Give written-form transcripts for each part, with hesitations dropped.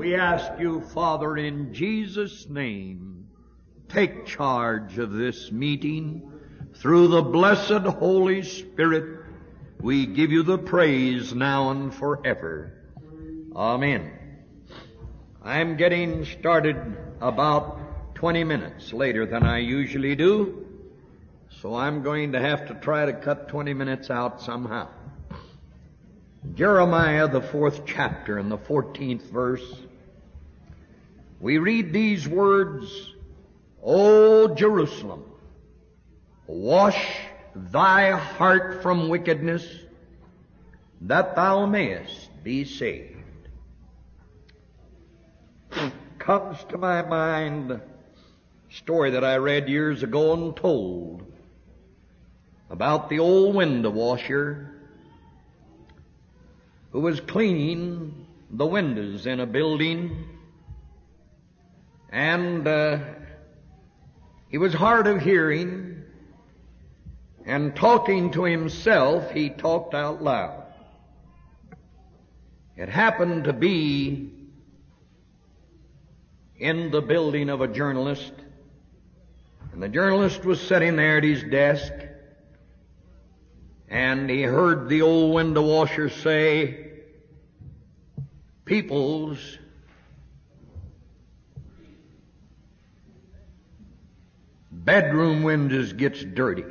We ask you, Father, in Jesus' name, take charge of this meeting. Through the blessed Holy Spirit, we give you the praise now and forever. Amen. I'm getting started about 20 minutes later than I usually do, so I'm going to have to try to cut 20 minutes out somehow. Jeremiah, the 4th chapter and the 14th verse, we read these words, O Jerusalem, wash thy heart from wickedness, that thou mayest be saved. Comes to my mind a story that I read years ago and told about the old window washer who was cleaning the windows in a building, and he was hard of hearing, and talking to himself, he talked out loud. It happened to be in the building of a journalist, and the journalist was sitting there at his desk, and he heard the old window washer say, people's bedroom windows gets dirty.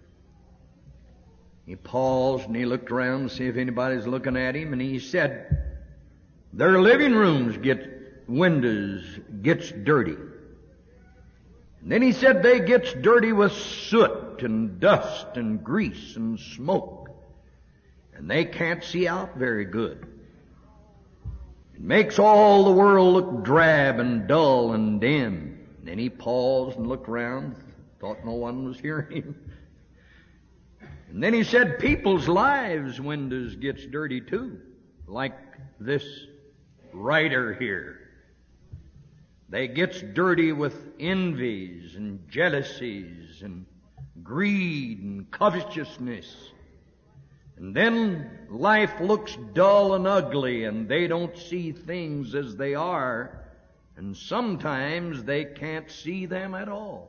He paused and he looked around to see if anybody's looking at him, and he said, their living rooms windows gets dirty. And then he said they gets dirty with soot and dust and grease and smoke, and they can't see out very good. It makes all the world look drab and dull and dim. And then he paused and looked around, thought no one was hearing him. And then he said, people's lives' windows gets dirty too, like this writer here. They gets dirty with envies and jealousies and greed and covetousness. And then life looks dull and ugly, and they don't see things as they are, and sometimes they can't see them at all.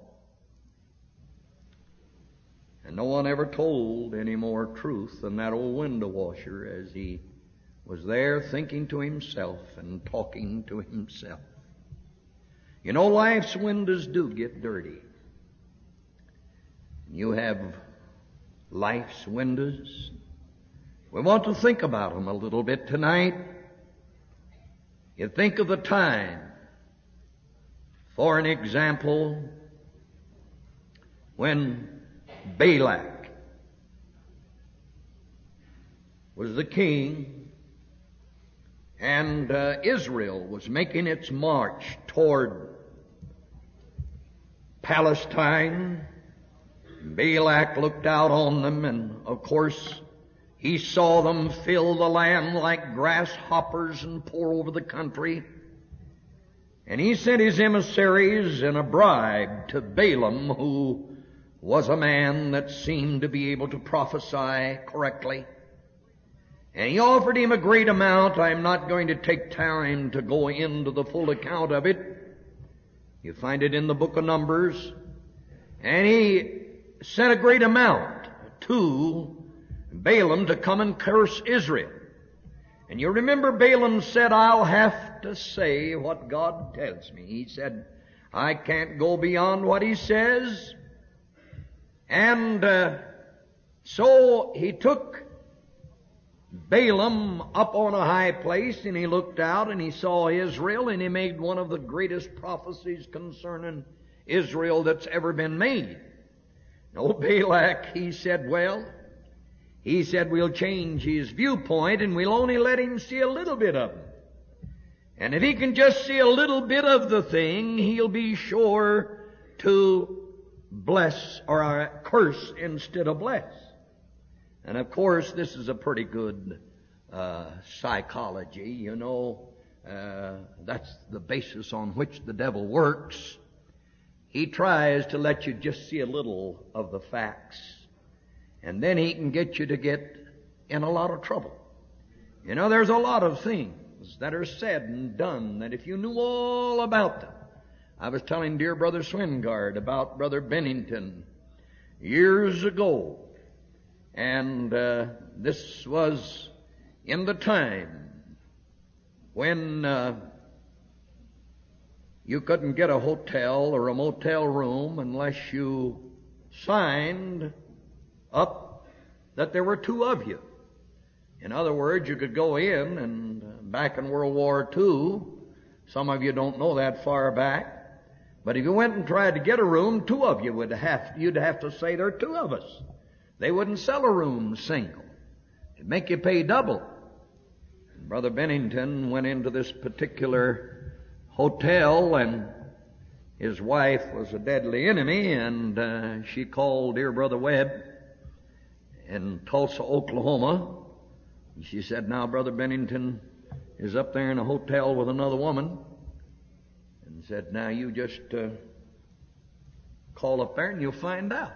And no one ever told any more truth than that old window washer as he was there thinking to himself and talking to himself. You know, life's windows do get dirty. You have life's windows. We want to think about them a little bit tonight. You think of the time, for an example, when Balak was the king, and Israel was making its march toward Palestine. Balak looked out on them, and of course he saw them fill the land like grasshoppers and pour over the country. And he sent his emissaries and a bribe to Balaam, who was a man that seemed to be able to prophesy correctly. And he offered him a great amount. I'm not going to take time to go into the full account of it. You find it in the book of Numbers. And he sent a great amount to Balaam to come and curse Israel. And you remember Balaam said, I'll have to say what God tells me. He said, I can't go beyond what he says. And so he took Balaam up on a high place, and he looked out and he saw Israel, and he made one of the greatest prophecies concerning Israel that's ever been made. No, Balak, he said, we'll change his viewpoint and we'll only let him see a little bit of it. And if he can just see a little bit of the thing, he'll be sure to bless or curse instead of bless. And of course, this is a pretty good psychology, you know. That's the basis on which the devil works. He tries to let you just see a little of the facts, and then he can get you to get in a lot of trouble. You know, there's a lot of things things that are said and done that if you knew all about them. I was telling dear Brother Swingard about Brother Bennington years ago, and this was in the time when you couldn't get a hotel or a motel room unless you signed up that there were two of you. In other words, you could go in, and back in World War II, some of you don't know that far back, but if you went and tried to get a room, two of you you'd have to say there are two of us. They wouldn't sell a room single. It'd make you pay double. And Brother Bennington went into this particular hotel, and his wife was a deadly enemy, and she called dear Brother Webb in Tulsa, Oklahoma. And she said, now Brother Bennington is up there in a hotel with another woman, and said, now you just call up there and you'll find out.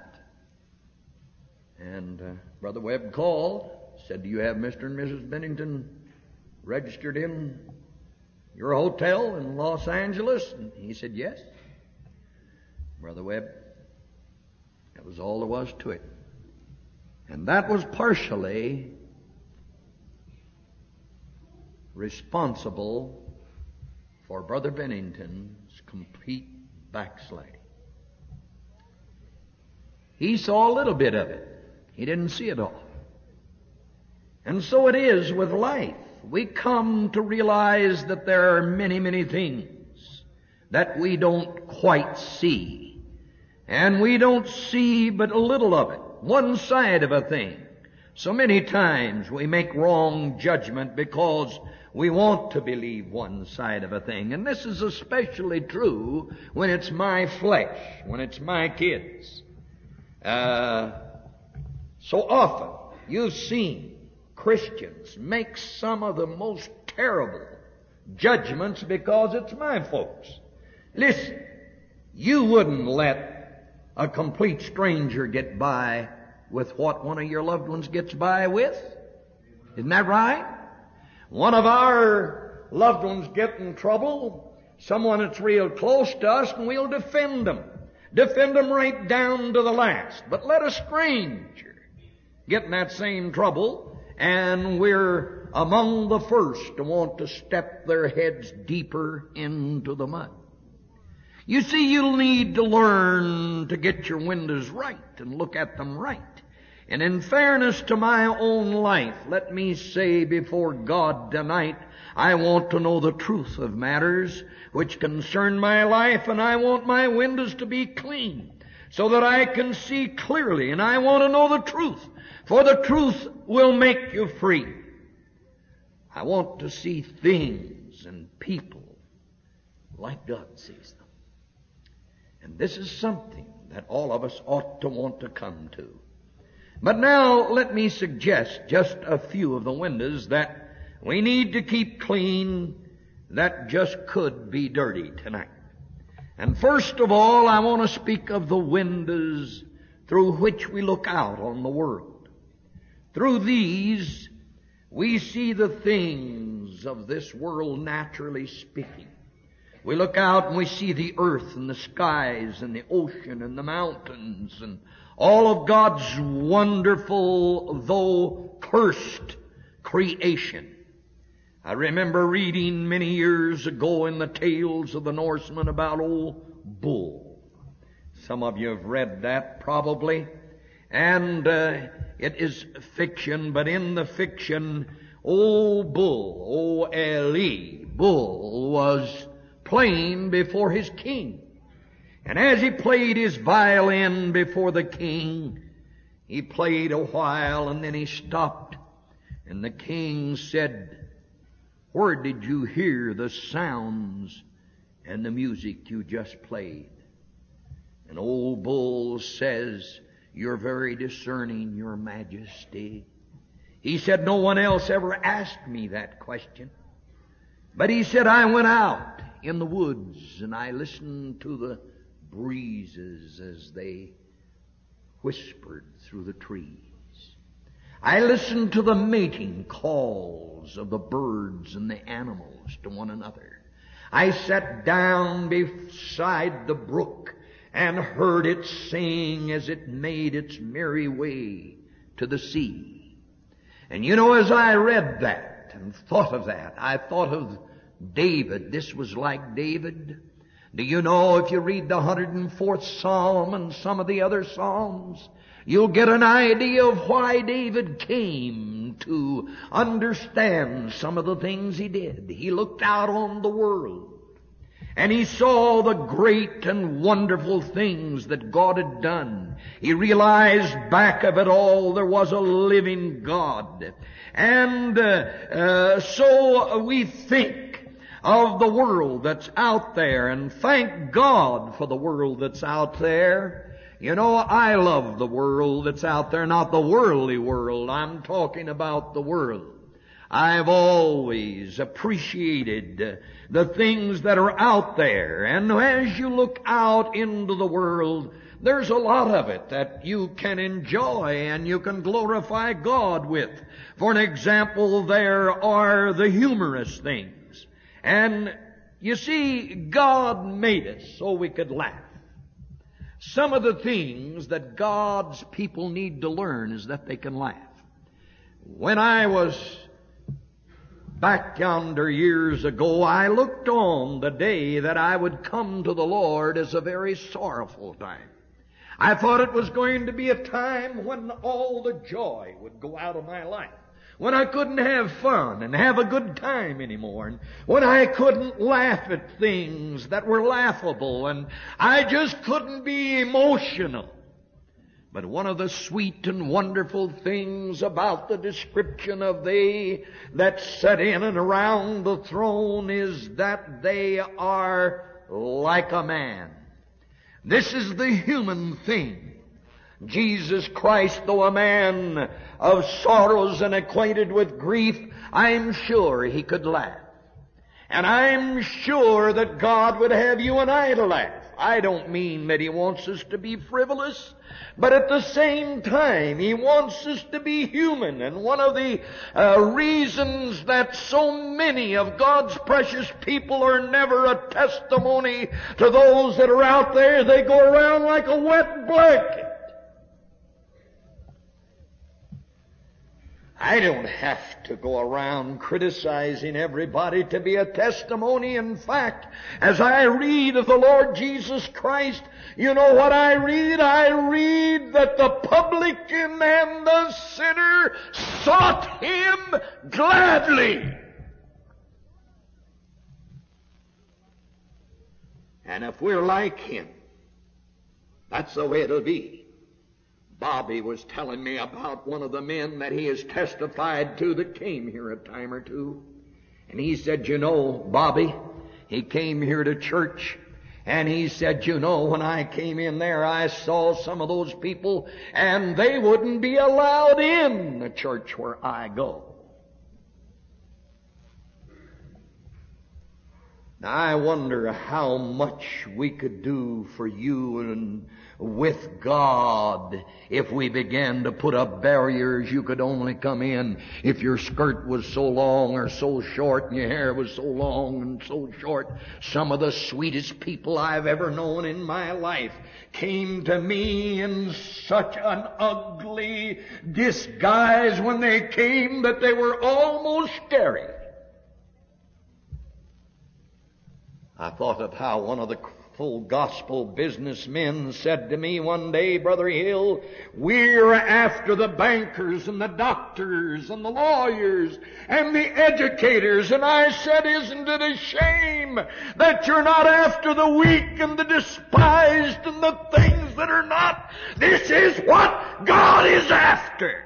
And Brother Webb called, said, do you have Mr. and Mrs. Bennington registered in your hotel in Los Angeles? And he said, yes. Brother Webb, that was all there was to it. And that was partially responsible for Brother Bennington's complete backsliding. He saw a little bit of it. He didn't see it all. And so it is with life. We come to realize that there are many, many things that we don't quite see. And we don't see but a little of it, one side of a thing. So many times we make wrong judgment because we want to believe one side of a thing. And this is especially true when it's my flesh, when it's my kids. So often you've seen Christians make some of the most terrible judgments because it's my folks. Listen, you wouldn't let a complete stranger get by with what one of your loved ones gets by with. Isn't that right? One of our loved ones get in trouble, someone that's real close to us, and we'll defend them. Defend them right down to the last. But let a stranger get in that same trouble, and we're among the first to want to step their heads deeper into the mud. You see, you'll need to learn to get your windows right and look at them right. And in fairness to my own life, let me say before God tonight, I want to know the truth of matters which concern my life, and I want my windows to be clean so that I can see clearly, and I want to know the truth, for the truth will make you free. I want to see things and people like God sees them. And this is something that all of us ought to want to come to. But now let me suggest just a few of the windows that we need to keep clean that just could be dirty tonight. And first of all, I want to speak of the windows through which we look out on the world. Through these, we see the things of this world, naturally speaking. We look out and we see the earth and the skies and the ocean and the mountains and all of God's wonderful, though cursed, creation. I remember reading many years ago in the tales of the Norsemen about old Bull. Some of you have read that probably. And it is fiction, but in the fiction, old Bull, O-L-E, Bull, was playing before his king. And as he played his violin before the king, he played a while and then he stopped. And the king said, "Where did you hear the sounds and the music you just played?" And old Bull says, "You're very discerning, Your Majesty." He said, "No one else ever asked me that question." But he said, "I went out in the woods and I listened to the breezes as they whispered through the trees. I listened to the mating calls calls of the birds and the animals to one another. I sat down beside the brook and heard it sing as it made its merry way to the sea. And you know, as I read that and thought of that, I thought of David. This was like David. Do you know, if you read the 104th Psalm and some of the other Psalms, you'll get an idea of why David came to understand some of the things he did. He looked out on the world, and he saw the great and wonderful things that God had done. He realized back of it all there was a living God. And so we think of the world that's out there, and thank God for the world that's out there. You know, I love the world that's out there, not the worldly world. I'm talking about the world. I've always appreciated the things that are out there. And as you look out into the world, there's a lot of it that you can enjoy and you can glorify God with. For an example, there are the humorous things. And you see, God made us so we could laugh. Some of the things that God's people need to learn is that they can laugh. When I was back yonder years ago, I looked on the day that I would come to the Lord as a very sorrowful time. I thought it was going to be a time when all the joy would go out of my life, when I couldn't have fun and have a good time anymore, and when I couldn't laugh at things that were laughable, and I just couldn't be emotional. But one of the sweet and wonderful things about the description of they that sit in and around the throne is that they are like a man. This is the human thing. Jesus Christ, though a man of sorrows and acquainted with grief, I'm sure He could laugh. And I'm sure that God would have you and I to laugh. I don't mean that He wants us to be frivolous, but at the same time, He wants us to be human. And one of the reasons that so many of God's precious people are never a testimony to those that are out there, they go around like a wet blanket. I don't have to go around criticizing everybody to be a testimony. In fact, as I read of the Lord Jesus Christ, you know what I read? I read that the publican and the sinner sought Him gladly. And if we're like Him, that's the way it'll be. Bobby was telling me about one of the men that he has testified to that came here a time or two. And he said, you know, Bobby, he came here to church, and he said, you know, when I came in there, I saw some of those people, and they wouldn't be allowed in the church where I go. Now, I wonder how much we could do for you and with God if we began to put up barriers. You could only come in if your skirt was so long or so short and your hair was so long and so short. Some of the sweetest people I've ever known in my life came to me in such an ugly disguise when they came that they were almost scary. I thought of how one of the full gospel businessmen said to me one day, Brother Hill, we're after the bankers and the doctors and the lawyers and the educators. And I said, isn't it a shame that you're not after the weak and the despised and the things that are not? This is what God is after.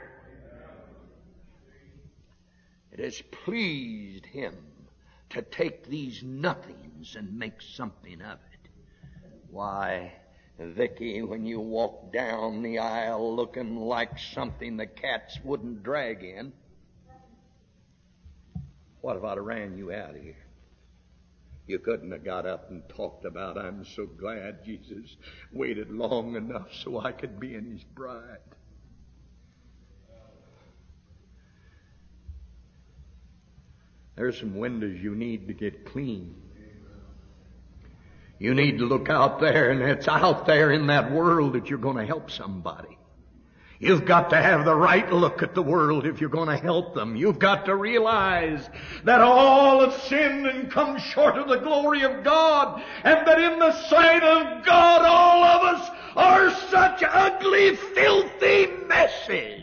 It has pleased Him to take these nothings and make something of it. Why, Vicky, when you walk down the aisle looking like something the cats wouldn't drag in, what if I'd have ran you out of here? You couldn't have got up and talked about, I'm so glad Jesus waited long enough so I could be in His bride. There's some windows you need to get clean. You need to look out there, and it's out there in that world that you're going to help somebody. You've got to have the right look at the world if you're going to help them. You've got to realize that all have sinned and come short of the glory of God, and that in the sight of God all of us are such ugly, filthy messes.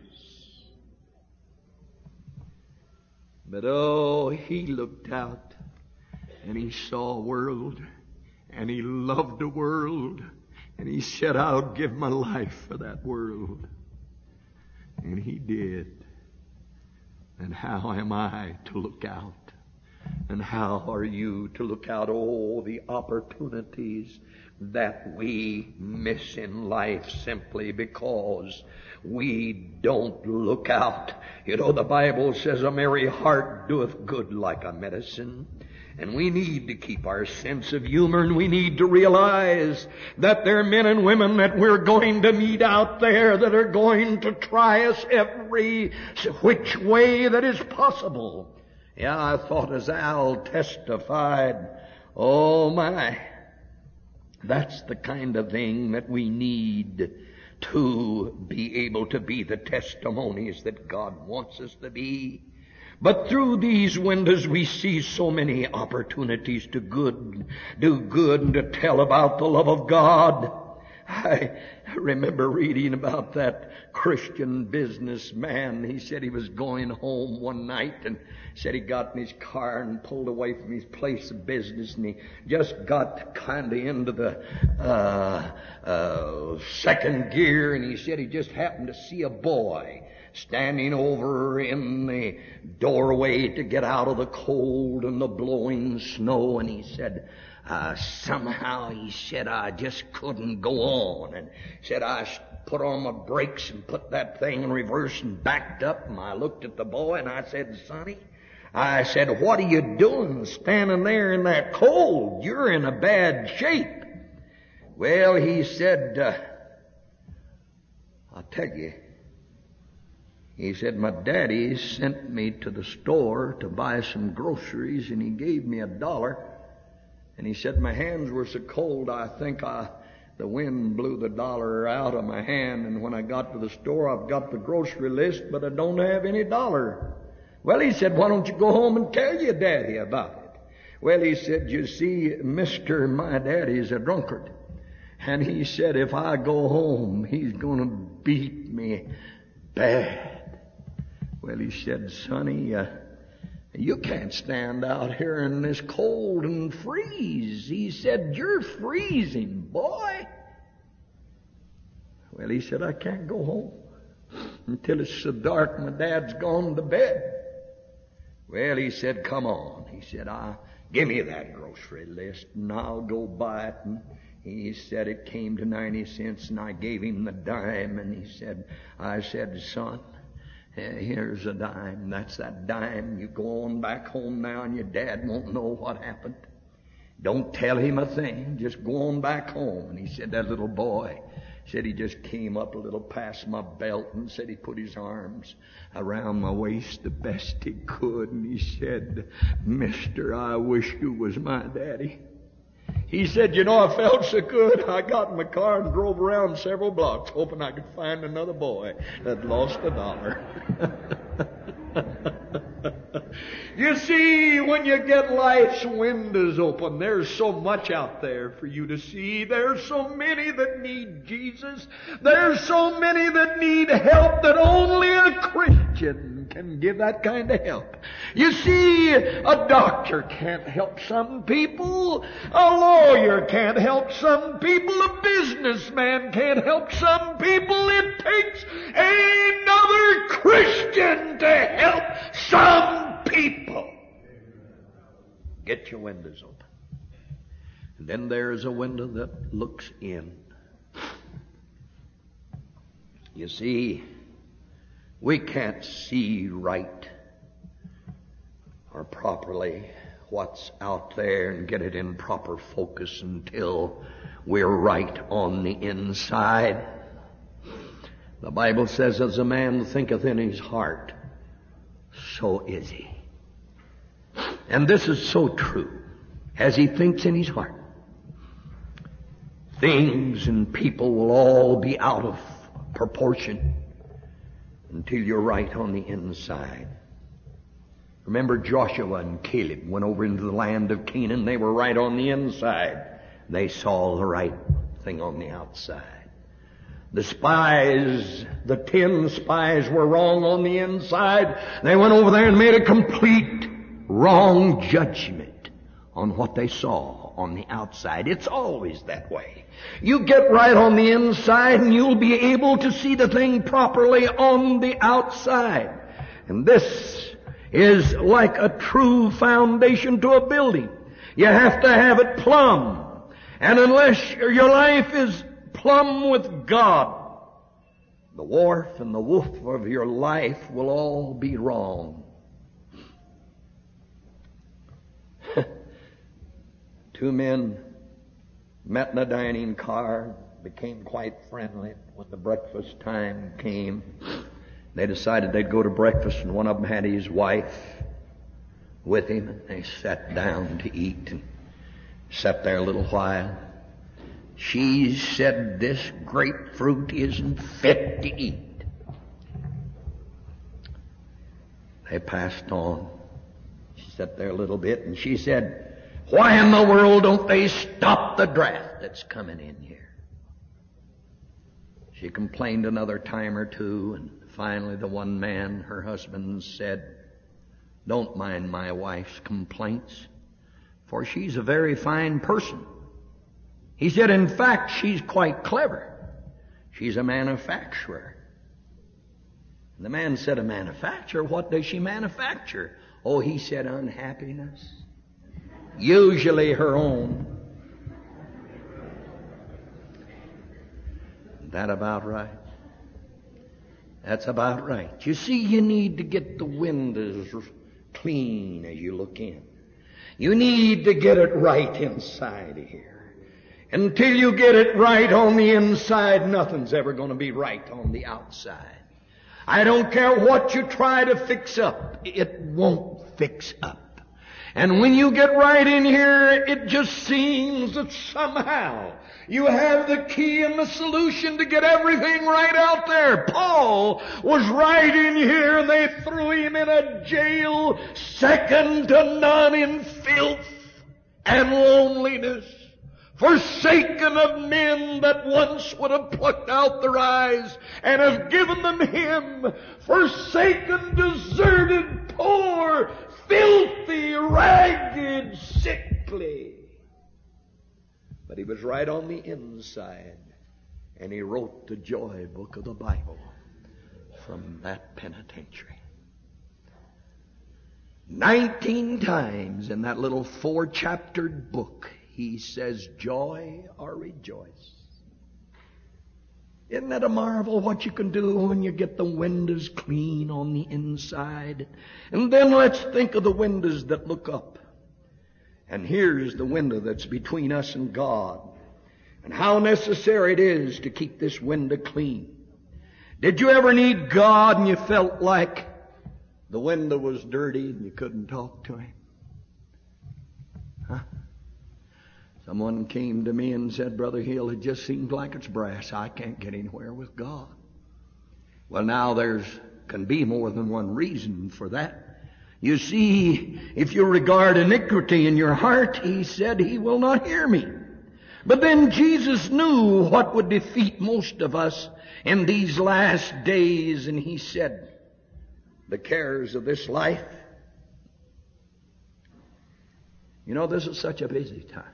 But oh, he looked out and he saw a world, and he loved the world, and he said, I'll give my life for that world. And he did. And how am I to look out? And how are you to look out? Oh, the opportunities that we miss in life simply because we don't look out. You know, the Bible says a merry heart doeth good like a medicine. And we need to keep our sense of humor, and we need to realize that there are men and women that we're going to meet out there that are going to try us every which way that is possible. Yeah, I thought as Al testified, oh my, that's the kind of thing that we need to be able to be the testimonies that God wants us to be. But through these windows we see so many opportunities to do good and to tell about the love of God. I remember reading about that Christian businessman. He said he was going home one night and said he got in his car and pulled away from his place of business, and he just got kind of into the second gear, and he said he just happened to see a boy standing over in the doorway to get out of the cold and the blowing snow. And he said, somehow, he said, I just couldn't go on. And said, I put on my brakes and put that thing in reverse and backed up. And I looked at the boy and I said, Sonny, I said, what are you doing standing there in that cold? You're in a bad shape. Well, he said, I'll tell you. He said, my daddy sent me to the store to buy some groceries, and he gave me $1. And he said, my hands were so cold, I think the wind blew the $1 out of my hand. And when I got to the store, I've got the grocery list, but I don't have any $1. Well, he said, why don't you go home and tell your daddy about it? Well, he said, you see, mister, my daddy's a drunkard. And he said, if I go home, he's going to beat me bad. Well, he said, Sonny, you can't stand out here in this cold and freeze. He said, you're freezing, boy. Well, he said, I can't go home until it's so dark my dad's gone to bed. Well, he said, come on. He said, give me that grocery list and I'll go buy it. And he said it came to 90 cents, and I gave him the dime. And he said, I said, son, here's a dime. That's that dime. You go on back home now, and your dad won't know what happened. Don't tell him a thing. Just go on back home. And he said, that little boy said he just came up a little past my belt and said he put his arms around my waist the best he could. And he said, mister, I wish you was my daddy. He said, you know, I felt so good. I got in my car and drove around several blocks hoping I could find another boy that lost $1. You see, when you get life's windows open, there's so much out there for you to see. There's so many that need Jesus. There's so many that need help that only a Christian can give that kind of help. You see, a doctor can't help some people. A lawyer can't help some people. A businessman can't help some people. It takes another Christian to help some people. Get your windows open. And then there's a window that looks in. You see, we can't see right or properly what's out there and get it in proper focus until we're right on the inside. The Bible says, as a man thinketh in his heart, so is he. And this is so true, as he thinks in his heart. Things and people will all be out of proportion until you're right on the inside. Remember Joshua and Caleb went over into the land of Canaan. They were right on the inside. They saw the right thing on the outside. The spies, the 10 spies were wrong on the inside. They went over there and made a complete wrong judgment on what they saw on the outside. It's always that way. You get right on the inside and you'll be able to see the thing properly on the outside. And this is like a true foundation to a building. You have to have it plumb. And unless your life is plumb with God, the wharf and the woof of your life will all be wrong. 2 men met in a dining car, became quite friendly. When the breakfast time came, they decided they'd go to breakfast, and one of them had his wife with him, and they sat down to eat and sat there a little while. She said, "This grapefruit isn't fit to eat." They passed on. She sat there a little bit, and she said, "Why in the world don't they stop the draft that's coming in here?" She complained another time or two, and finally the one man, her husband, said, "Don't mind my wife's complaints, for she's a very fine person." He said, "In fact, she's quite clever. She's a manufacturer." And the man said, "A manufacturer? What does she manufacture?" "Oh," he said, "unhappiness. Usually her own." Isn't that about right? That's about right. You see, you need to get the windows clean as you look in. You need to get it right inside here. Until you get it right on the inside, nothing's ever going to be right on the outside. I don't care what you try to fix up, it won't fix up. And when you get right in here, it just seems that somehow you have the key and the solution to get everything right out there. Paul was right in here, and they threw him in a jail second to none in filth and loneliness, forsaken of men that once would have plucked out their eyes and have given them him, forsaken, deserted, poor, filthy, ragged, sickly. But he was right on the inside, and he wrote the joy book of the Bible from that penitentiary. 19 times in that little 4-chaptered book, he says, "Joy or rejoice." Isn't that a marvel what you can do when you get the windows clean on the inside? And then let's think of the windows that look up. And here's the window that's between us and God, and how necessary it is to keep this window clean. Did you ever need God and you felt like the window was dirty and you couldn't talk to Him? Huh? Someone came to me and said, "Brother Hill, it just seems like it's brass. I can't get anywhere with God." Well, now can be more than one reason for that. You see, if you regard iniquity in your heart, He said, He will not hear me. But then Jesus knew what would defeat most of us in these last days, and He said, the cares of this life. You know, this is such a busy time.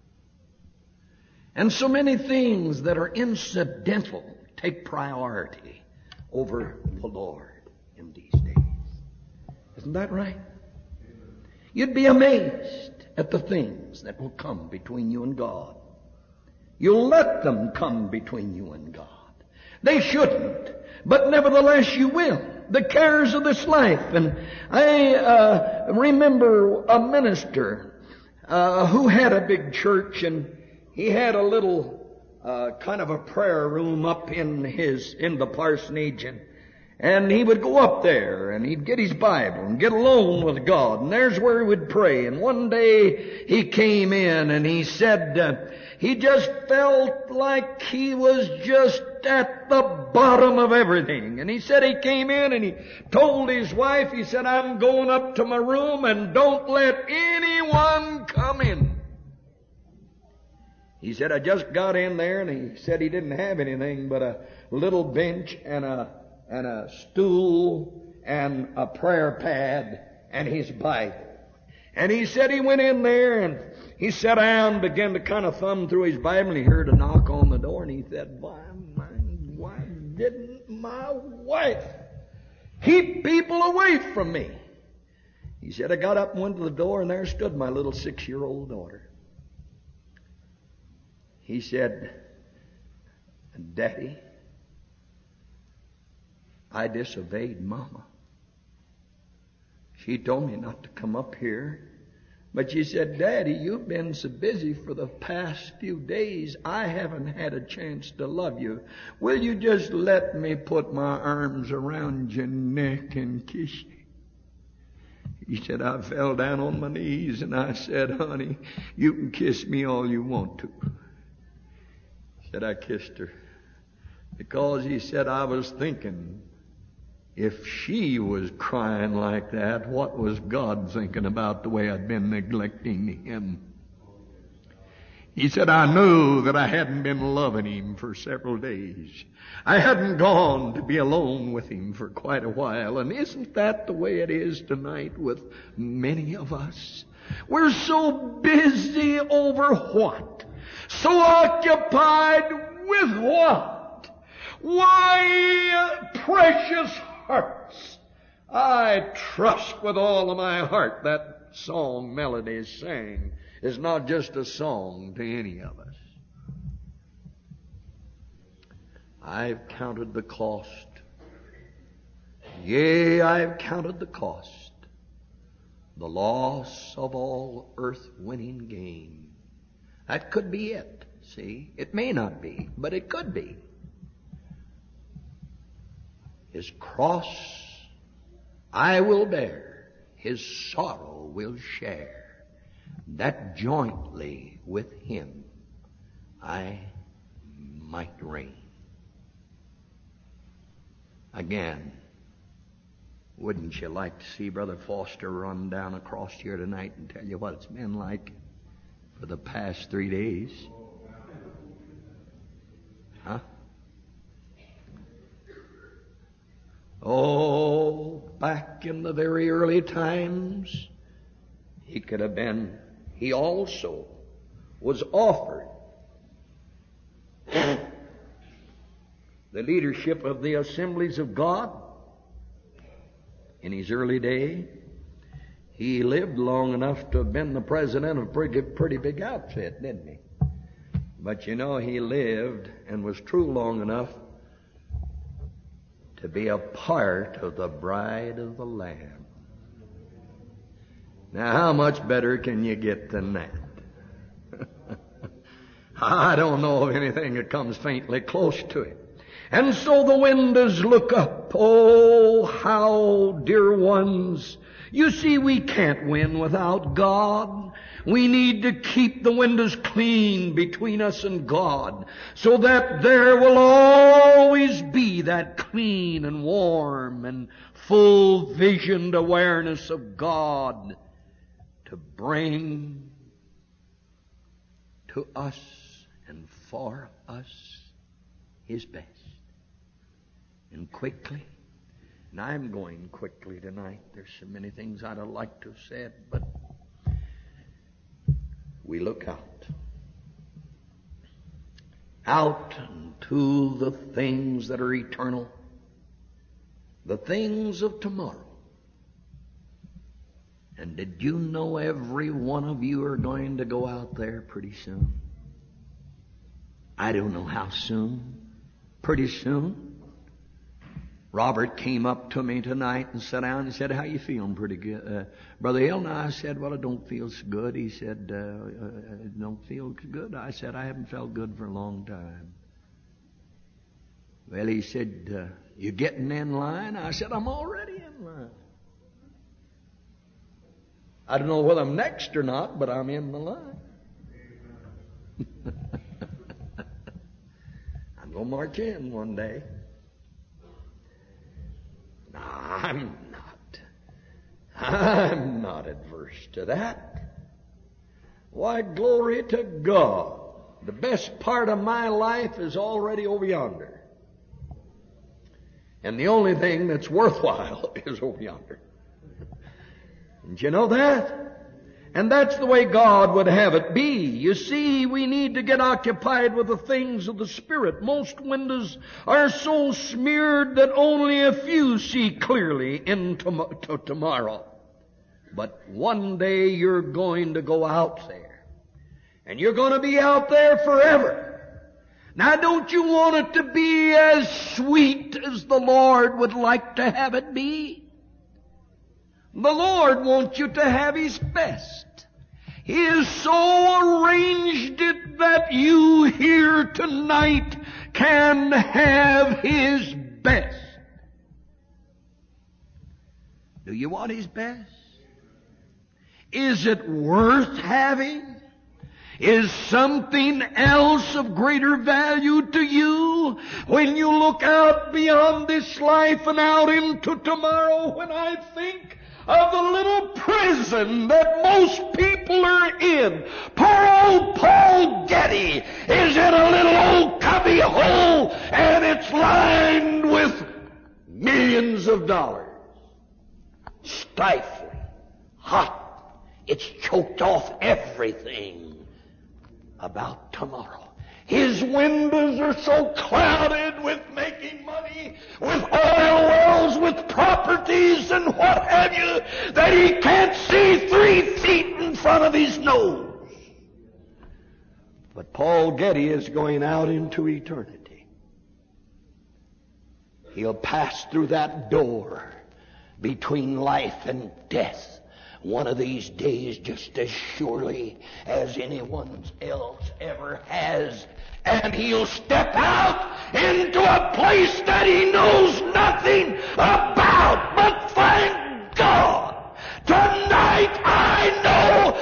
And so many things that are incidental take priority over the Lord in these days. Isn't that right? You'd be amazed at the things that will come between you and God. You'll let them come between you and God. They shouldn't, but nevertheless you will. The cares of this life. And I remember a minister who had a big church, and he had a little kind of a prayer room up in the parsonage, And he would go up there and he'd get his Bible and get alone with God. And there's where he would pray. And one day he came in and he said he just felt like he was just at the bottom of everything. And he said he came in and he told his wife, he said, I'm going up to my room and don't let anyone come in. He said, I just got in there, and he said he didn't have anything but a little bench and a stool and a prayer pad and his Bible. And he said he went in there and he sat down and began to kind of thumb through his Bible, and he heard a knock on the door, and he said, why didn't my wife keep people away from me? He said, I got up and went to the door, and there stood my little 6-year-old daughter. He said, Daddy, I disobeyed Mama. She told me not to come up here. But she said, Daddy, you've been so busy for the past few days, I haven't had a chance to love you. Will you just let me put my arms around your neck and kiss you? He said, I fell down on my knees and I said, honey, you can kiss me all you want to. He said, I kissed her because he said, I was thinking, if she was crying like that, what was God thinking about the way I'd been neglecting him? He said, I knew that I hadn't been loving him for several days. I hadn't gone to be alone with him for quite a while. And isn't that the way it is tonight with many of us? We're so busy over what? So occupied with what? Why, precious hearts, I trust with all of my heart that song Melody sang is not just a song to any of us. I've counted the cost. Yea, I've counted the cost, the loss of all earth-winning gain. That could be it. See, it may not be, but it could be. His cross I will bear, his sorrow will share, that jointly with him I might reign. Again, wouldn't you like to see Brother Foster run down across here tonight and tell you what it's been like for the past 3 days? Huh? Oh, back in the very early times, he also was offered the leadership of the Assemblies of God in his early day. He lived long enough to have been the president of a pretty big outfit, didn't he? But you know, he lived and was true long enough to be a part of the bride of the Lamb. Now, how much better can you get than that? I don't know of anything that comes faintly close to it. And so the windows look up. Oh, how, dear ones, you see, we can't win without God. We need to keep the windows clean between us and God so that there will always be that clean and warm and full visioned awareness of God to bring to us and for us His best. And quickly, and I'm going quickly tonight. There's so many things I'd have liked to have said, but we look out into the things that are eternal, the things of tomorrow. And did you know every one of you are going to go out there pretty soon? I don't know how soon. Pretty soon. Robert came up to me tonight and sat down and said, how you feeling? Pretty good. Brother Hill, and I said, well, I don't feel so good. He said, I don't feel good. I said, I haven't felt good for a long time. Well, he said, You getting in line? I said, I'm already in line. I don't know whether I'm next or not, but I'm in the line. I'm going to march in one day. No, I'm not adverse to that. Why, glory to God. The best part of my life is already over yonder. And the only thing that's worthwhile is over yonder. Didn't you know that? And that's the way God would have it be. You see, we need to get occupied with the things of the Spirit. Most windows are so smeared that only a few see clearly into tomorrow. But one day you're going to go out there. And you're going to be out there forever. Now, don't you want it to be as sweet as the Lord would like to have it be? The Lord wants you to have His best. He has so arranged it that you here tonight can have His best. Do you want His best? Is it worth having? Is something else of greater value to you when you look out beyond this life and out into tomorrow? When I think of the little prison that most people are in, poor old Paul Getty is in a little old cubby hole, and it's lined with millions of dollars. Stifling, hot, it's choked off everything about tomorrow. His windows are so clouded with making money, with oil wells, with properties and what have you, that he can't see 3 feet in front of his nose. But Paul Getty is going out into eternity. He'll pass through that door between life and death one of these days, just as surely as anyone else ever has. And he'll step out into a place that he knows nothing about. But thank God, tonight I know.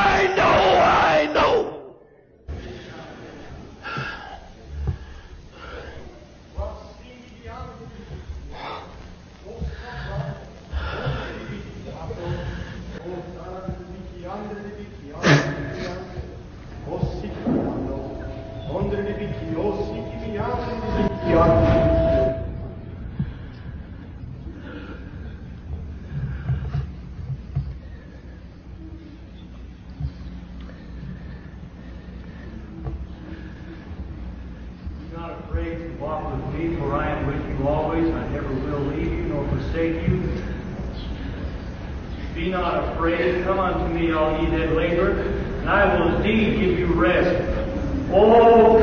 Be not afraid. Come unto me, all ye that labor, and I will indeed give you rest. Oh,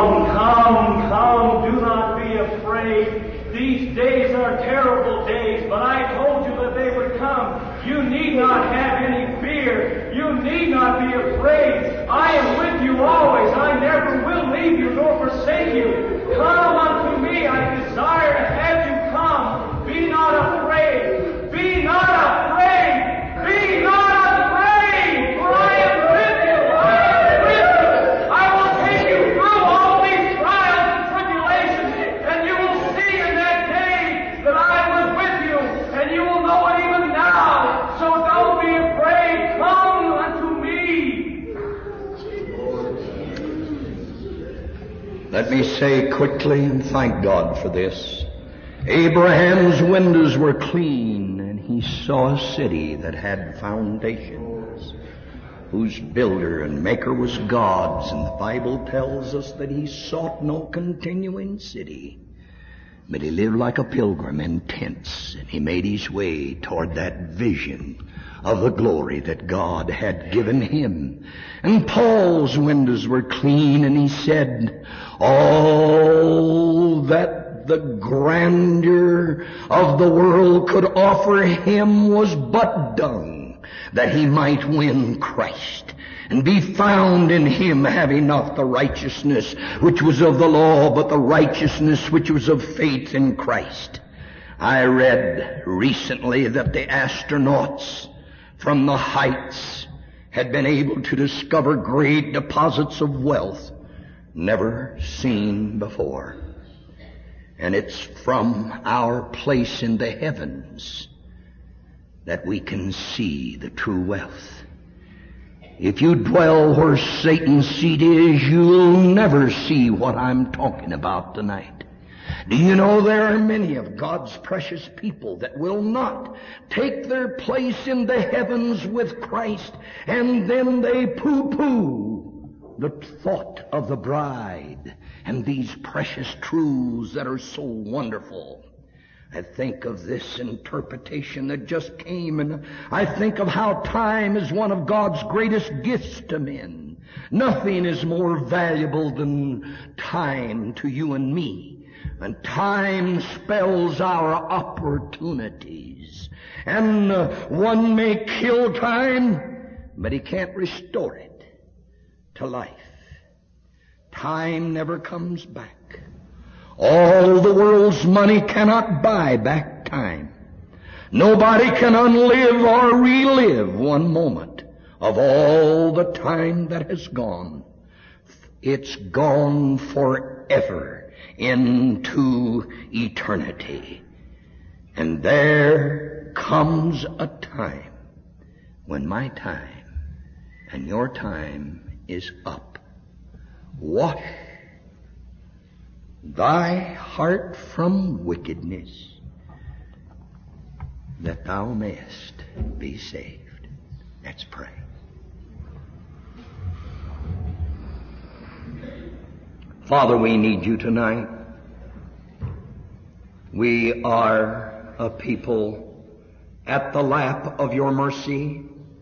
come, do not be afraid. These days are terrible days, but I told you that they would come. You need not have any fear. You need not be afraid. I am with you always. I never will leave you nor forsake you. Come unto me. I desire to have you come. Be not afraid. Be not afraid. Be not afraid, for I am with you. I am with you. I will take you through all these trials and tribulations, and you will see in that day that I was with you, and you will know it even now. So don't be afraid. Come unto me. Let me say quickly, and thank God for this. Abraham's windows were clean, and he saw a city that had foundations, whose builder and maker was God. And the Bible tells us that he sought no continuing city, but he lived like a pilgrim in tents, and he made his way toward that vision of the glory that God had given him. And Paul's windows were clean, and he said, all that the grandeur of the world could offer him was but dung, that he might win Christ and be found in him, having not the righteousness which was of the law, but the righteousness which was of faith in Christ. I read recently that the astronauts from the heights had been able to discover great deposits of wealth never seen before. And it's from our place in the heavens that we can see the true wealth. If you dwell where Satan's seat is, you'll never see what I'm talking about tonight. Do you know there are many of God's precious people that will not take their place in the heavens with Christ, and then they pooh-pooh the thought of the bride and these precious truths that are so wonderful. I think of this interpretation that just came, and I think of how time is one of God's greatest gifts to men. Nothing is more valuable than time to you and me. And time spells our opportunities. And one may kill time, but he can't restore it to life. Time never comes back. All the world's money cannot buy back time. Nobody can unlive or relive one moment of all the time that has gone. It's gone forever into eternity. And there comes a time when my time and your time is up. Wash thy heart from wickedness, that thou mayest be saved. Let's pray. Father, we need you tonight. We are a people at the lap of your mercy.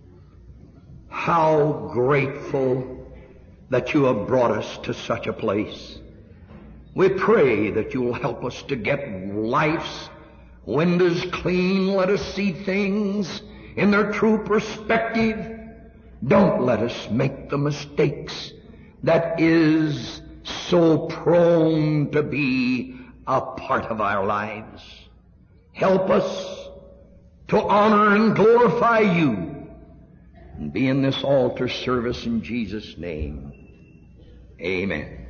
How grateful that you have brought us to such a place. We pray that you will help us to get life's windows clean. Let us see things in their true perspective. Don't let us make the mistakes that is so prone to be a part of our lives. Help us to honor and glorify you and be in this altar service in Jesus' name. Amen.